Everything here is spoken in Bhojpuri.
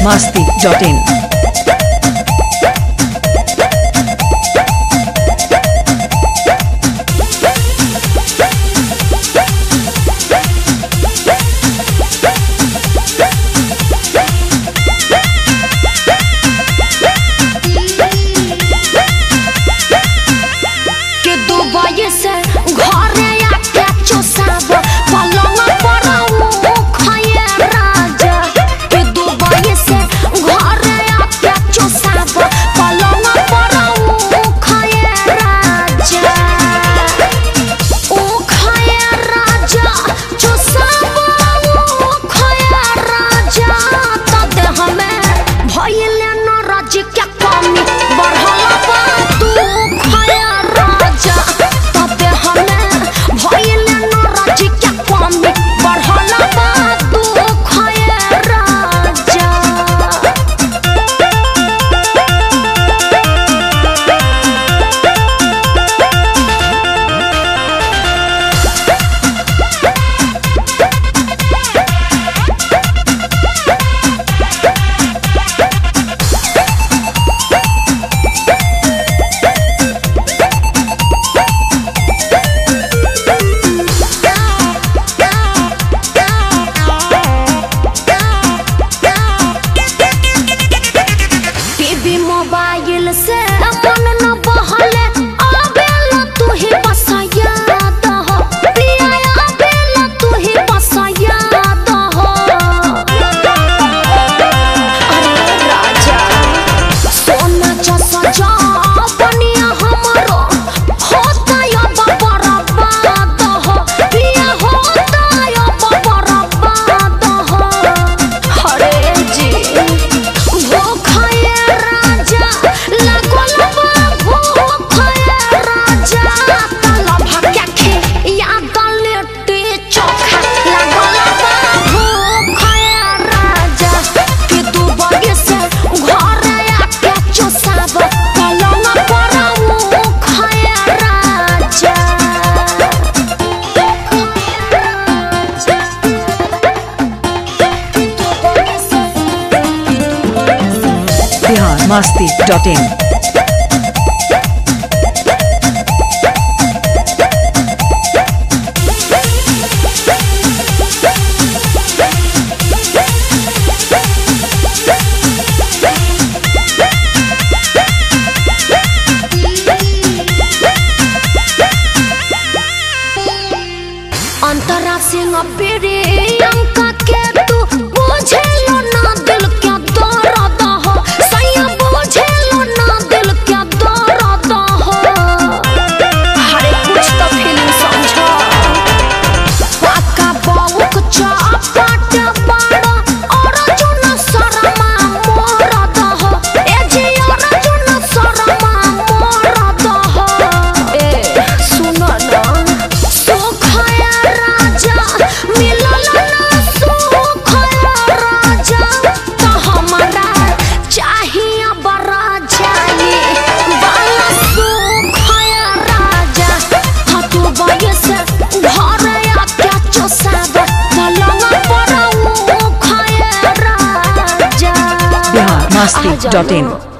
biharmasti.in biharmasti.in अंतरा सिंह पेरे अंका के तू बुझे लो ना दिल क्या दर्द हो सैया बुझे लो ना दिल क्या दर्द हो हरे कुछ तो फीलिंग समझो पाका बाउक चापाट बाड़ा और जुन शर्मा मोरद हो ए जी और जुन शर्मा मोरद हो ए सुनो ना biharmasti.in